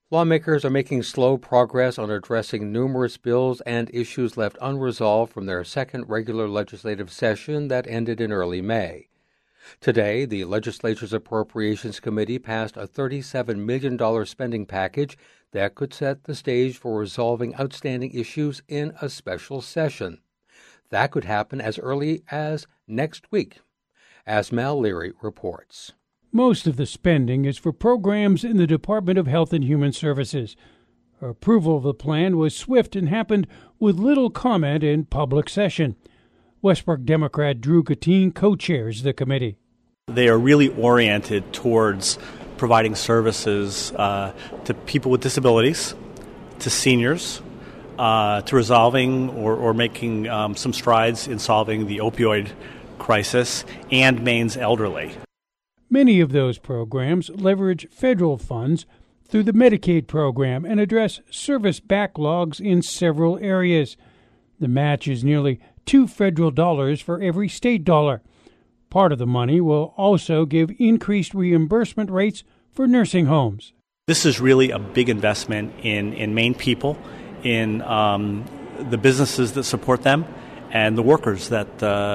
Lawmakers are making slow progress on addressing numerous bills and issues left unresolved from their second regular legislative session that ended in early May. Today, the legislature's Appropriations Committee passed a $37 million spending package that could set the stage for resolving outstanding issues in a special session. That could happen as early as next week, as Mal Leary reports. Most of the spending is for programs in the Department of Health and Human Services. Approval of the plan was swift and happened with little comment in public session. Westbrook Democrat Drew Katine co-chairs the committee. They are really oriented towards providing services to people with disabilities, to seniors, to resolving or making some strides in solving the opioid crisis and Maine's elderly. Many of those programs leverage federal funds through the Medicaid program and address service backlogs in several areas. The match is nearly $2 federal for every state dollar. Part of the money will also give increased reimbursement rates for nursing homes. This is really a big investment in Maine people, in the businesses that support them, and the workers that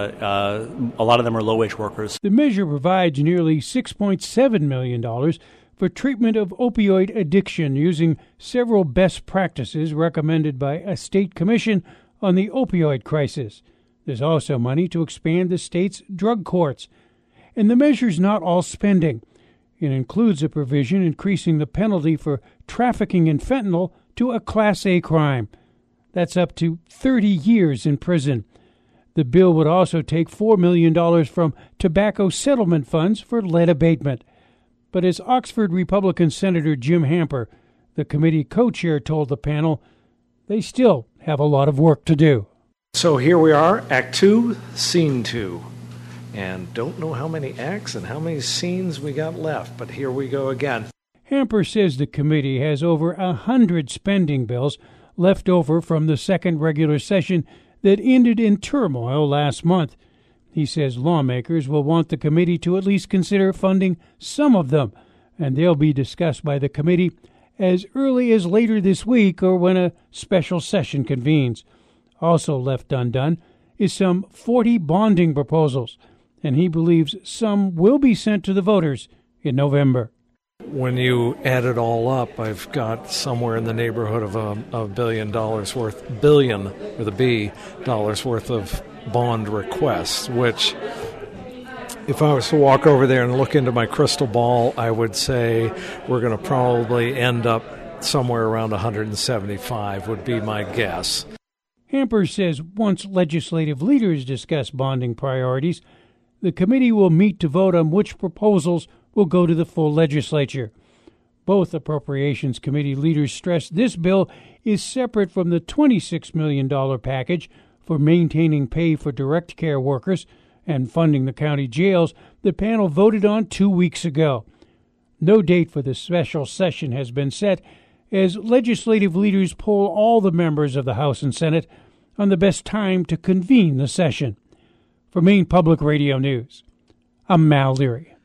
a lot of them are low-wage workers. The measure provides nearly $6.7 million for treatment of opioid addiction using several best practices recommended by a state commission on the opioid crisis. There's also money to expand the state's drug courts. And the measure's not all spending. It includes a provision increasing the penalty for trafficking in fentanyl to a Class A crime. That's up to 30 years in prison. The bill would also take $4 million from tobacco settlement funds for lead abatement. But as Oxford Republican Senator Jim Hamper, the committee co-chair, told the panel, they still have a lot of work to do. So here we are, Act 2, Scene 2. And don't know how many acts and how many scenes we got left, but here we go again. Hamper says the committee has over 100 spending bills left over from the second regular session that ended in turmoil last month. He says lawmakers will want the committee to at least consider funding some of them, and they'll be discussed by the committee as early as later this week or when a special session convenes. Also left undone is some 40 bonding proposals, and he believes some will be sent to the voters in November. When you add it all up, I've got somewhere in the neighborhood of $1 billion worth, billion with a B, dollars worth of bond requests, which if I was to walk over there and look into my crystal ball, I would say we're going to probably end up somewhere around 175 would be my guess. Hamper says once legislative leaders discuss bonding priorities, the committee will meet to vote on which proposals will go to the full legislature. Both Appropriations Committee leaders stressed this bill is separate from the $26 million package for maintaining pay for direct care workers and funding the county jails the panel voted on 2 weeks ago. No date for the special session has been set as legislative leaders poll all the members of the House and Senate on the best time to convene the session. For Maine Public Radio News, I'm Mal Leary.